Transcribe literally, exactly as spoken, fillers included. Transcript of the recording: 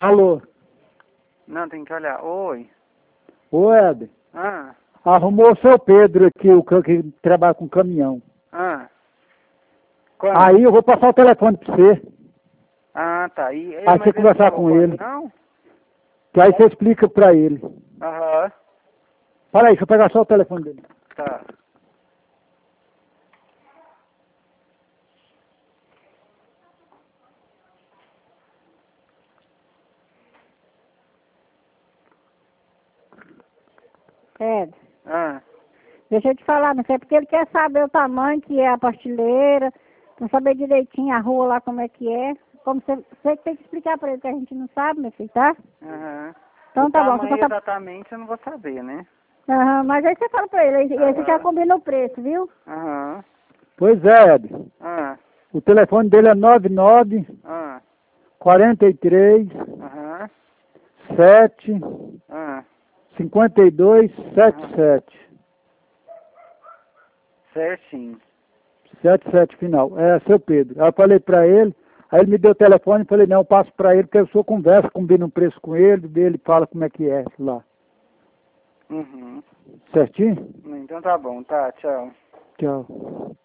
Alô? Não, tem que olhar. Oi. Ô, Éder. Ah. Arrumou o seu Pedro aqui, o que, que trabalha com caminhão. Ah. Quando? Aí eu vou passar o telefone pra você. Ah, tá. E, Aí mas você ele conversar falou com quando? ele. Não? Que aí você explica pra ele. Aham. Para aí, deixa eu pegar só o telefone dele. Tá. Pedro, Ah. deixa eu te falar, não sei porque ele quer saber o tamanho que é a pastilheira, não saber direitinho a rua lá como é que é. Como você, você que tem que explicar pra ele que a gente não sabe, meu filho, tá? Aham. Então O tá bom, tamanho você tá... exatamente eu não vou saber, né? Aham, mas aí você fala pra ele, aí aí você já Aham. combina o preço, viu? Aham. Pois é, Éder. Ah. O telefone dele é nove nove, Ah. quarenta e três, Aham. sete, Ah. cinquenta e dois, setenta e sete. Certinho. setenta e sete final. É, seu Pedro. Aí eu falei pra ele, aí ele me deu o telefone e falei, não, eu passo pra ele, porque eu sou conversa, combino um preço com ele, ele fala como é que é lá. Uhum. Certinho? Então tá bom, tá, tchau. Tchau.